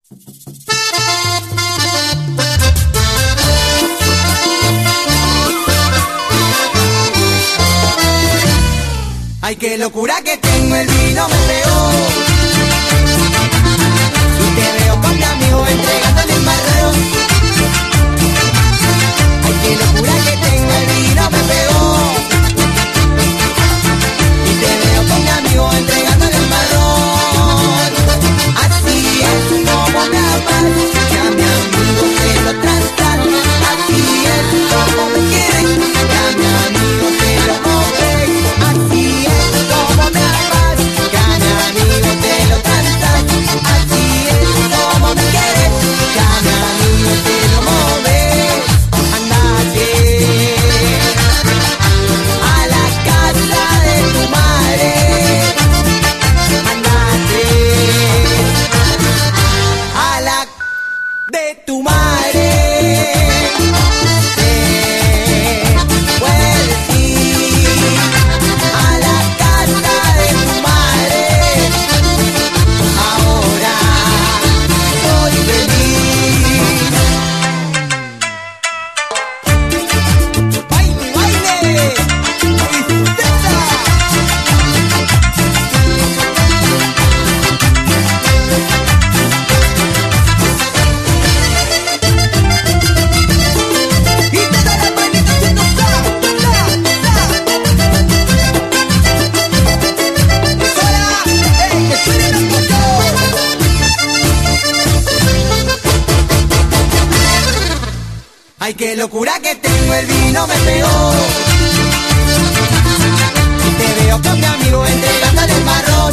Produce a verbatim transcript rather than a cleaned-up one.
Ay, qué locura que tengo, el vino me pegó. Y te veo con mi amigo entregándole el marrón. Ay, qué locura que tengo, el vino me pegó. Y te veo con mi amigo entregándole el marrón. Así es como me amas, que a mi amigo te lo tratan. Así es como me quieres, que a mi amigo te lo moves. Así es como me amas, que a mi amigo te lo tratan. Así es como me quieres, que a mi amigo te lo moves. Andate a la casa de tu madre. Andate a la de tu madre. Ay, qué locura que tengo, el vino me pegó. Y te veo con mi amigo entregándole el marrón.